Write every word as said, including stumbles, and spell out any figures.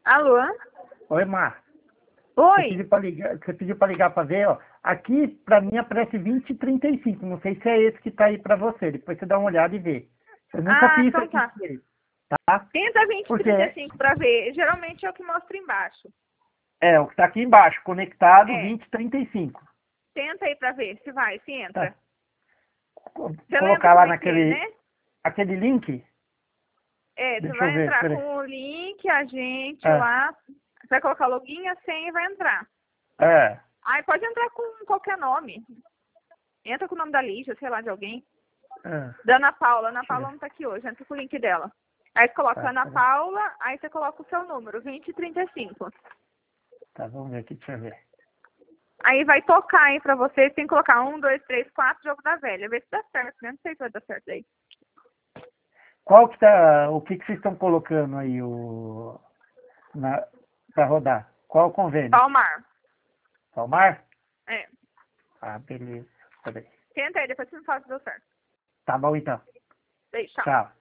Alô? Oi, Mar. Você Oi? pediu para ligar, você pediu para ligar para ver, ó. Aqui, para mim, aparece vinte e trinta e cinco. Não sei se é esse que está aí para você. Depois você dá uma olhada e vê. Eu nunca Ah, fiz isso então aqui tá. com ele, tá? Tenta vinte e Porque trinta e cinco pra ver. Geralmente é o que mostra embaixo. é o que está aqui embaixo, conectado É. vinte e trinta e cinco. Tenta aí pra ver se vai, se entra. Tá. Co- Você lembra Colocar como lá é que é, naquele né? aquele link. É, você Deixa eu vai ver, entrar peraí. com o link, a gente É, lá. Você vai colocar login, a senha e vai entrar. é, Aí pode entrar com qualquer nome. Entra com o nome da Lígia, sei lá, de alguém. é. Da Ana Paula. Ana Deixa eu Paula ver. não tá aqui hoje, entra com o link dela. Aí você coloca Tá, Ana peraí. Paula, aí você coloca o seu número, vinte e trinta e cinco. Tá, vamos ver aqui, deixa eu ver. Aí vai tocar aí pra vocês, tem que colocar um, dois, três, quatro, jogo da velha. Vê se dá certo, né? Não sei se vai dar certo aí. Qual que tá, o que que vocês estão colocando aí o na para rodar? Qual o convênio? Palmar. Palmar? É. Ah, beleza. Peraí. Tenta aí, depois você me fala se deu certo. Tá bom então. Beijo, tchau. Tchau.